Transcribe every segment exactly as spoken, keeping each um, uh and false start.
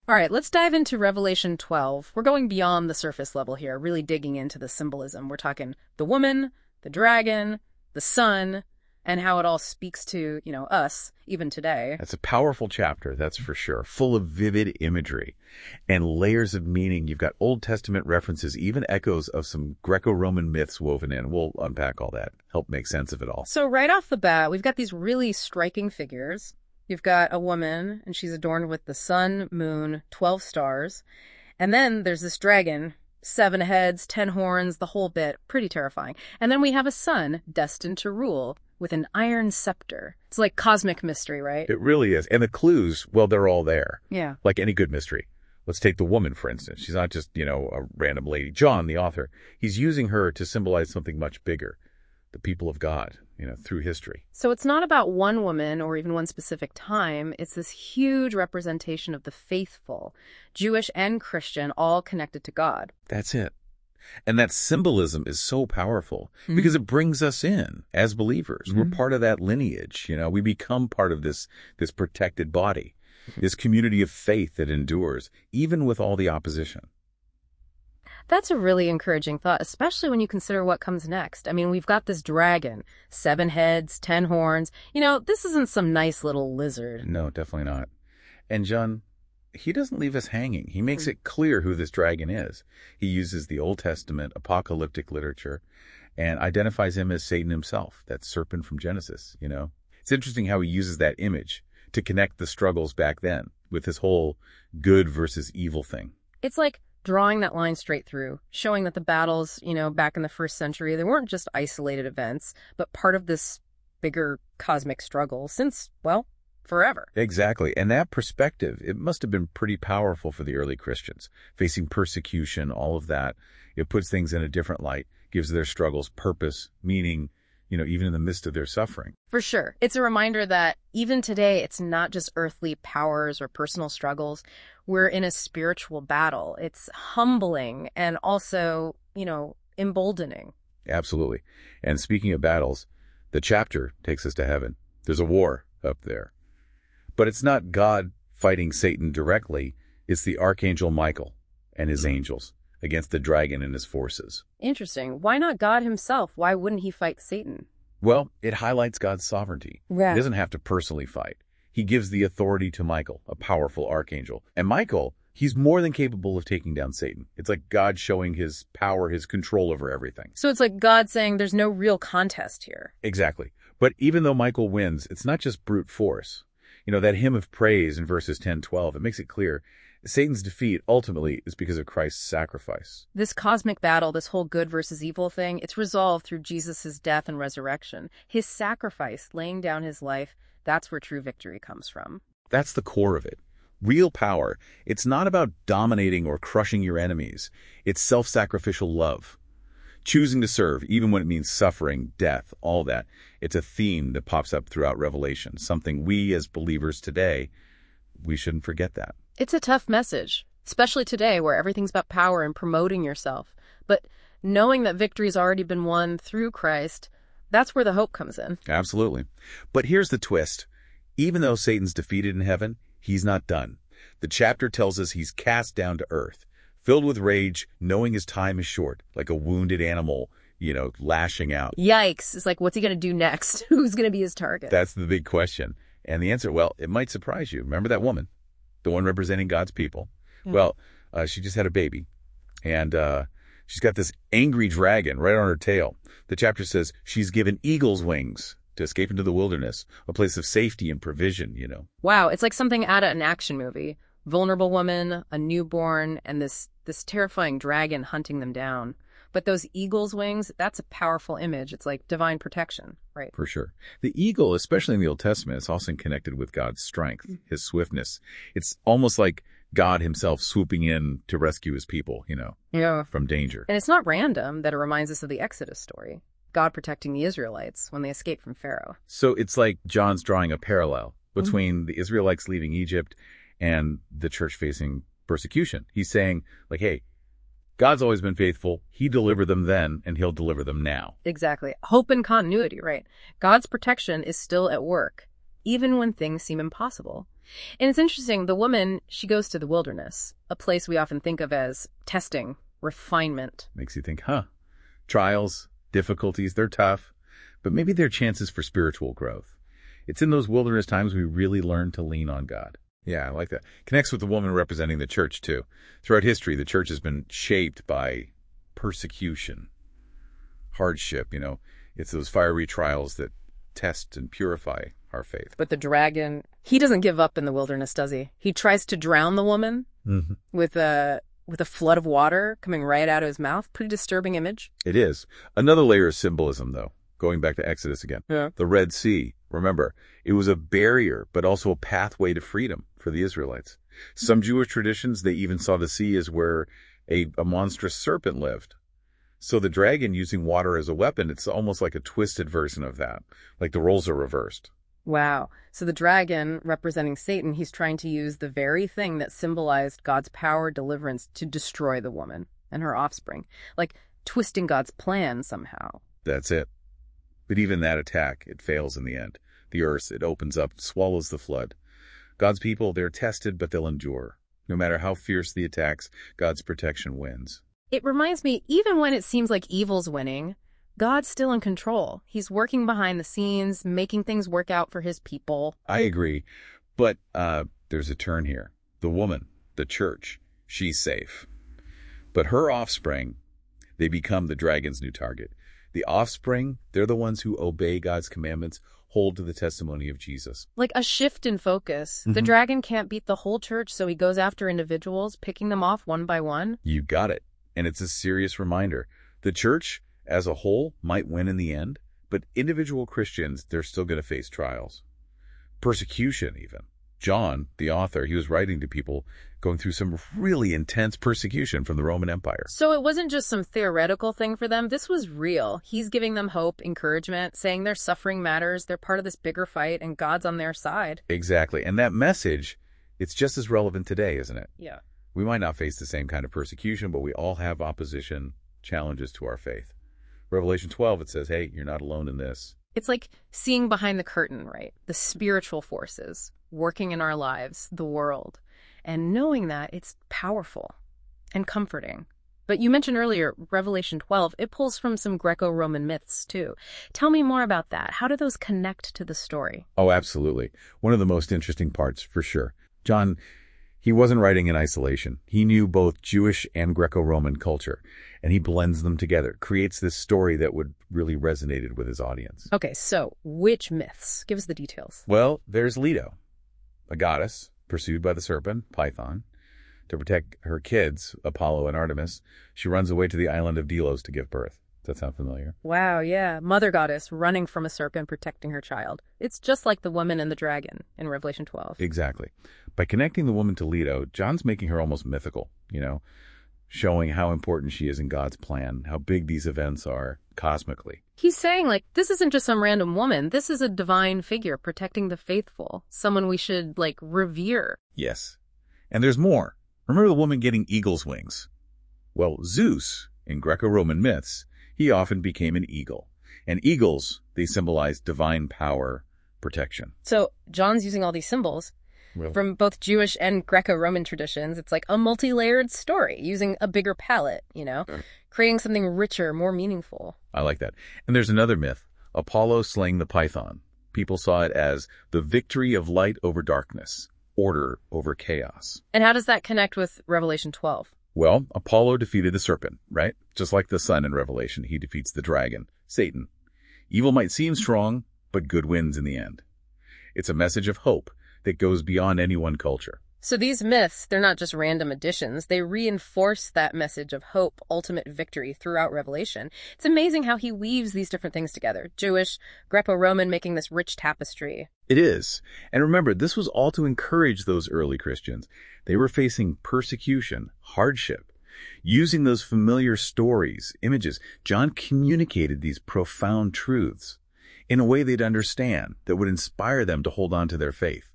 All right, let's dive into Revelation twelve. We're going beyond the surface level here, really digging into the symbolism. We're talking the woman, the dragon, the sun, and how it all speaks to, you know, us, even today. That's a powerful chapter, that's for sure, full of vivid imagery and layers of meaning. You've got Old Testament references, even echoes of some Greco-Roman myths woven in. We'll unpack all that, help make sense of it all. So right off the bat, we've got these really striking figures. You've got a woman, and she's adorned with the sun, moon, twelve stars. And then there's this dragon, seven heads, ten horns, the whole bit. Pretty terrifying. And then we have a son destined to rule with an iron scepter. It's like cosmic mystery, right? It really is. And the clues, well, they're all there. Yeah. Like any good mystery. Let's take the woman, for instance. She's not just, you know, a random lady. John, the author, he's using her to symbolize something much bigger. The people of God, you know, through history. So it's not about one woman or even one specific time. It's this huge representation of the faithful, Jewish and Christian, all connected to God. That's it. And that symbolism is so powerful Mm-hmm. because it brings us in as believers. Mm-hmm. We're part of that lineage. You know, we become part of this, this protected body, this community of faith that endures, even with all the opposition. That's a really encouraging thought, especially when you consider what comes next. I mean, we've got this dragon, seven heads, ten horns. You know, this isn't some nice little lizard. No, definitely not. And John, he doesn't leave us hanging. He makes it clear who this dragon is. He uses the Old Testament apocalyptic literature and identifies him as Satan himself, that serpent from Genesis, you know. It's interesting how he uses that image to connect the struggles back then with this whole good versus evil thing. It's like drawing that line straight through, showing that the battles, you know, back in the first century, they weren't just isolated events, but part of this bigger cosmic struggle since, well, forever. Exactly. And that perspective, it must have been pretty powerful for the early Christians, facing persecution, all of that. It puts things in a different light, gives their struggles purpose, meaning, you know, even in the midst of their suffering. For sure. It's a reminder that even today, it's not just earthly powers or personal struggles. We're in a spiritual battle. It's humbling and also, you know, emboldening. Absolutely. And speaking of battles, the chapter takes us to heaven. There's a war up there. But it's not God fighting Satan directly. It's the Archangel Michael and his angels against the dragon and his forces. Interesting. Why not God himself? Why wouldn't he fight Satan? Well, it highlights God's sovereignty. Yeah. He doesn't have to personally fight. He gives the authority to Michael, a powerful archangel. And Michael, he's more than capable of taking down Satan. It's like God showing his power, his control over everything. So it's like God saying there's no real contest here. Exactly. But even though Michael wins, it's not just brute force. You know, that hymn of praise in verses ten, twelve, it makes it clear Satan's defeat ultimately is because of Christ's sacrifice. This cosmic battle, this whole good versus evil thing, it's resolved through Jesus' death and resurrection. His sacrifice, laying down his life, that's where true victory comes from. That's the core of it. Real power. It's not about dominating or crushing your enemies. It's self-sacrificial love. Choosing to serve, even when it means suffering, death, all that. It's a theme that pops up throughout Revelation, something we as believers today, we shouldn't forget that. It's a tough message, especially today where everything's about power and promoting yourself. But knowing that victory's already been won through Christ, that's where the hope comes in. Absolutely. But here's the twist. Even though Satan's defeated in heaven, he's not done. The chapter tells us he's cast down to earth, filled with rage, knowing his time is short, like a wounded animal, you know, lashing out. Yikes. It's like, what's he going to do next? Who's going to be his target? That's the big question. And the answer, well, it might surprise you. Remember that woman, the one representing God's people? Yeah. Well, uh, she just had a baby, and uh, she's got this angry dragon right on her tail. The chapter says she's given eagle's wings to escape into the wilderness, a place of safety and provision, you know. Wow, it's like something out of an action movie. Vulnerable woman, a newborn, and this, this terrifying dragon hunting them down. But those eagle's wings, that's a powerful image. It's like divine protection, right? For sure. The eagle, especially in the Old Testament, is also connected with God's strength, his swiftness. It's almost like God himself swooping in to rescue his people, you know, yeah, from danger. And it's not random that it reminds us of the Exodus story, God protecting the Israelites when they escaped from Pharaoh. So it's like John's drawing a parallel between mm-hmm. the Israelites leaving Egypt and the church facing persecution. He's saying, like, hey, God's always been faithful. He delivered them then, and he'll deliver them now. Exactly. Hope and continuity, right? God's protection is still at work, even when things seem impossible. And it's interesting, the woman, she goes to the wilderness, a place we often think of as testing, refinement. Makes you think, huh, trials, difficulties, they're tough, but maybe they're chances for spiritual growth. It's in those wilderness times we really learn to lean on God. Yeah, I like that. Connects with the woman representing the church, too. Throughout history, the church has been shaped by persecution, hardship, you know. It's those fiery trials that test and purify our faith. But the dragon, he doesn't give up in the wilderness, does he? He tries to drown the woman Mm-hmm. with a with a flood of water coming right out of his mouth. Pretty disturbing image. It is. Another layer of symbolism, though, going back to Exodus again. Yeah. The Red Sea, remember, it was a barrier, but also a pathway to freedom for the Israelites. Some Jewish traditions, they even saw the sea as where a, a monstrous serpent lived. So the dragon using water as a weapon, it's almost like a twisted version of that. Like the roles are reversed. Wow. So the dragon, representing Satan, he's trying to use the very thing that symbolized God's power, deliverance, to destroy the woman and her offspring. Like twisting God's plan somehow. That's it. But even that attack, it fails in the end. The earth, it opens up, swallows the flood. God's people, they're tested, but they'll endure. No matter how fierce the attacks, God's protection wins. It reminds me, even when it seems like evil's winning, God's still in control. He's working behind the scenes, making things work out for his people. I agree. But uh, there's a turn here. The woman, the church, she's safe. But her offspring, they become the dragon's new target. The offspring, they're the ones who obey God's commandments, hold to the testimony of Jesus. Like a shift in focus. Mm-hmm. The dragon can't beat the whole church, so he goes after individuals, picking them off one by one. You got it. And it's a serious reminder. The church, as a whole, might win in the end, but individual Christians, they're still going to face trials. Persecution, even. John, the author, he was writing to people going through some really intense persecution from the Roman Empire. So it wasn't just some theoretical thing for them. This was real. He's giving them hope, encouragement, saying their suffering matters, they're part of this bigger fight, and God's on their side. Exactly. And that message, it's just as relevant today, isn't it? Yeah. We might not face the same kind of persecution, but we all have opposition, challenges to our faith. Revelation twelve, it says, hey, you're not alone in this. It's like seeing behind the curtain, right? The spiritual forces working in our lives, the world. And knowing that, it's powerful and comforting. But you mentioned earlier, Revelation twelve, it pulls from some Greco-Roman myths, too. Tell me more about that. How do those connect to the story? Oh, absolutely. One of the most interesting parts, for sure. John, he wasn't writing in isolation. He knew both Jewish and Greco-Roman culture, and he blends them together, creates this story that would really resonated with his audience. Okay, so which myths? Give us the details. Well, there's Leto, a goddess pursued by the serpent, Python. To protect her kids, Apollo and Artemis, she runs away to the island of Delos to give birth. Does that sound familiar? Wow, yeah. Mother goddess running from a serpent protecting her child. It's just like the woman and the dragon in Revelation twelve. Exactly. By connecting the woman to Leto, John's making her almost mythical, you know, showing how important she is in God's plan, how big these events are cosmically. He's saying, like, this isn't just some random woman. This is a divine figure protecting the faithful, someone we should, like, revere. Yes. And there's more. Remember the woman getting eagle's wings? Well, Zeus, in Greco-Roman myths, he often became an eagle. And eagles, they symbolize divine power, protection. So John's using all these symbols Really? from both Jewish and Greco-Roman traditions. It's like a multi-layered story, using a bigger palette, you know, mm. creating something richer, more meaningful. I like that. And there's another myth, Apollo slaying the python. People saw it as the victory of light over darkness, order over chaos. And how does that connect with Revelation twelve? Well, Apollo defeated the serpent, right? Just like the sun in Revelation, he defeats the dragon, Satan. Evil might seem strong, but good wins in the end. It's a message of hope that goes beyond any one culture. So these myths, they're not just random additions. They reinforce that message of hope, ultimate victory throughout Revelation. It's amazing how he weaves these different things together. Jewish, Greco-Roman, making this rich tapestry. It is. And remember, this was all to encourage those early Christians. They were facing persecution, hardship. Using those familiar stories, images, John communicated these profound truths in a way they'd understand that would inspire them to hold on to their faith.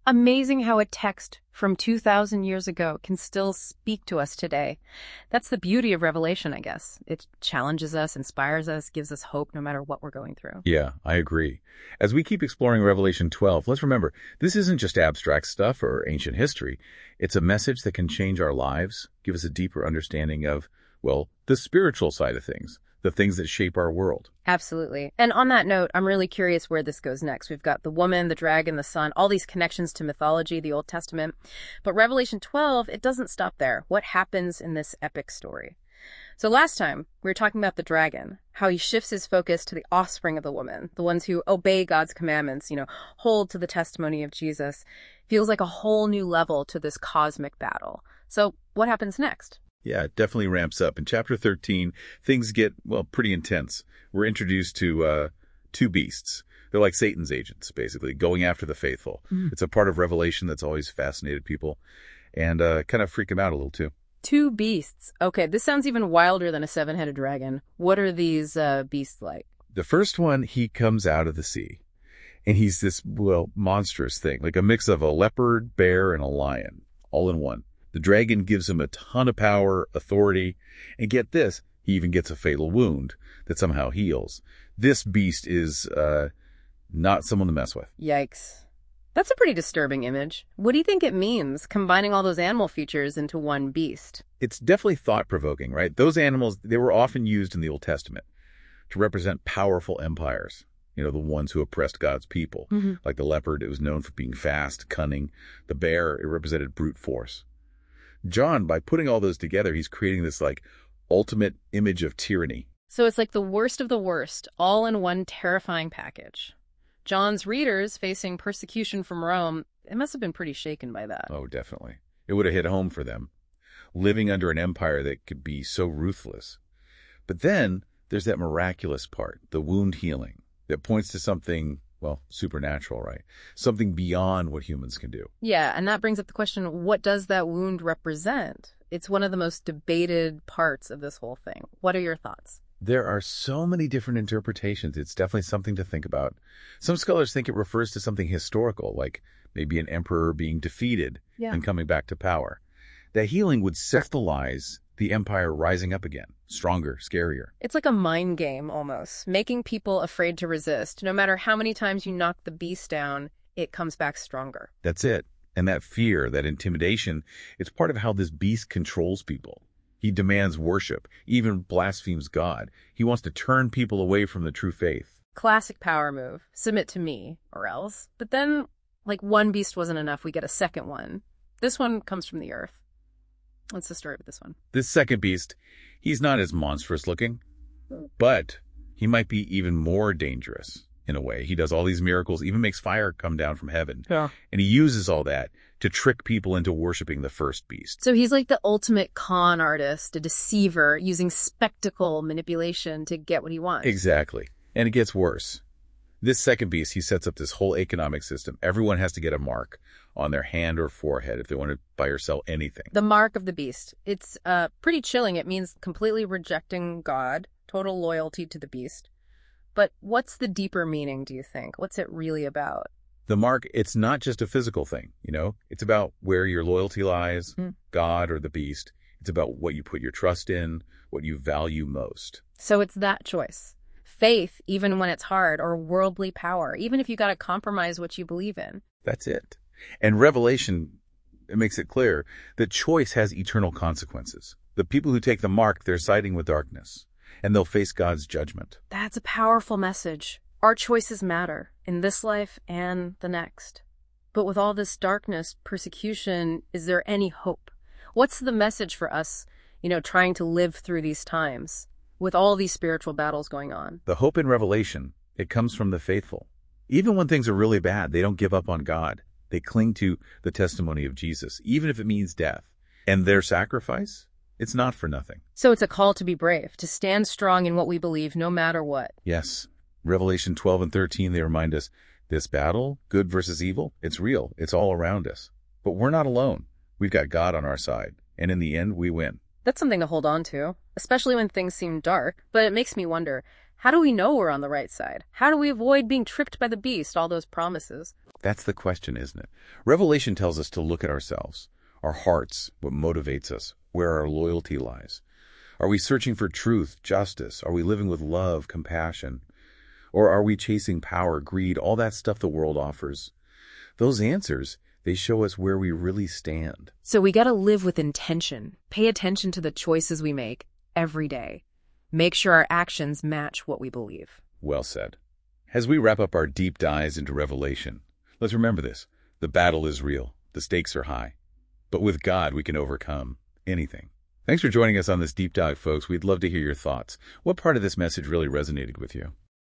Amazing how a text from two thousand years ago can still speak to us today. That's the beauty of Revelation, I guess. It challenges us, inspires us, gives us hope no matter what we're going through. Yeah, I agree. As we keep exploring Revelation twelve, let's remember, this isn't just abstract stuff or ancient history. It's a message that can change our lives, give us a deeper understanding of, well, the spiritual side of things, the things that shape our world. Absolutely. And on that note, I'm really curious where this goes next. We've got the woman, the dragon, the sun, all these connections to mythology, the Old Testament. But Revelation twelve, it doesn't stop there. What happens in this epic story? So last time, we were talking about the dragon, how he shifts his focus to the offspring of the woman, the ones who obey God's commandments, you know, hold to the testimony of Jesus. Feels like a whole new level to this cosmic battle. So what happens next? Yeah, it definitely ramps up. In chapter thirteen, things get, well, pretty intense. We're introduced to uh, two beasts. They're like Satan's agents, basically, going after the faithful. Mm. It's a part of Revelation that's always fascinated people and uh, kind of freak them out a little, too. Two beasts. Okay, this sounds even wilder than a seven-headed dragon. What are these uh, beasts like? The first one, he comes out of the sea, and he's this, well, monstrous thing, like a mix of a leopard, bear, and a lion, all in one. The dragon gives him a ton of power, authority, and get this, he even gets a fatal wound that somehow heals. This beast is uh, not someone to mess with. Yikes. That's a pretty disturbing image. What do you think it means, combining all those animal features into one beast? It's definitely thought-provoking, right? Those animals, they were often used in the Old Testament to represent powerful empires. You know, the ones who oppressed God's people. Mm-hmm. Like the leopard, it was known for being fast, cunning. The bear, it represented brute force. John, by putting all those together, he's creating this, like, ultimate image of tyranny. So it's like the worst of the worst, all in one terrifying package. John's readers, facing persecution from Rome, it must have been pretty shaken by that. Oh, definitely. It would have hit home for them, living under an empire that could be so ruthless. But then there's that miraculous part, the wound healing, that points to something, well, supernatural, right? Something beyond what humans can do. Yeah, and that brings up the question, what does that wound represent? It's one of the most debated parts of this whole thing. What are your thoughts? There are so many different interpretations. It's definitely something to think about. Some scholars think it refers to something historical, like maybe an emperor being defeated yeah. and coming back to power. That healing would symbolize the empire rising up again, stronger, scarier. It's like a mind game almost, making people afraid to resist. No matter how many times you knock the beast down, it comes back stronger. That's it. And that fear, that intimidation, it's part of how this beast controls people. He demands worship, even blasphemes God. He wants to turn people away from the true faith. Classic power move. Submit to me, or else. But then, like, one beast wasn't enough. We get a second one. This one comes from the earth. What's the story with this one? This second beast, he's not as monstrous looking, but he might be even more dangerous in a way. He does all these miracles, even makes fire come down from heaven. Yeah. And he uses all that to trick people into worshiping the first beast. So he's like the ultimate con artist, a deceiver, using spectacle manipulation to get what he wants. Exactly. And it gets worse. This second beast, he sets up this whole economic system. Everyone has to get a mark on their hand or forehead if they want to buy or sell anything. The mark of the beast. It's uh, pretty chilling. It means completely rejecting God, total loyalty to the beast. But what's the deeper meaning, do you think? What's it really about? The mark, it's not just a physical thing, you know? It's about where your loyalty lies, mm. God or the beast. It's about what you put your trust in, what you value most. So it's that choice. Faith, even when it's hard, or worldly power, even if you got to compromise what you believe in. That's it. And Revelation, it makes it clear that choice has eternal consequences. The people who take the mark, they're siding with darkness, and they'll face God's judgment. That's a powerful message. Our choices matter in this life and the next. But with all this darkness, persecution, is there any hope? What's the message for us, you know, trying to live through these times with all these spiritual battles going on? The hope in Revelation, it comes from the faithful. Even when things are really bad, they don't give up on God. They cling to the testimony of Jesus, even if it means death. And their sacrifice, it's not for nothing. So it's a call to be brave, to stand strong in what we believe, no matter what. Yes. Revelation twelve and thirteen, they remind us, this battle, good versus evil, it's real. It's all around us. But we're not alone. We've got God on our side. And in the end, we win. That's something to hold on to, especially when things seem dark. But it makes me wonder, How do we know we're on the right side? How do we avoid being tricked by the beast, all those promises? That's the question, isn't it? Revelation tells us to look at ourselves, our hearts, what motivates us, where our loyalty lies. Are we searching for truth, justice? Are we living with love, compassion? Or are we chasing power, greed, all that stuff the world offers? Those answers, they show us where we really stand. So we gotta live with intention. Pay attention to the choices we make every day. Make sure our actions match what we believe. Well said. As we wrap up our deep dives into Revelation, let's remember this. The battle is real. The stakes are high. But with God, we can overcome anything. Thanks for joining us on this deep dive, folks. We'd love to hear your thoughts. What part of this message really resonated with you?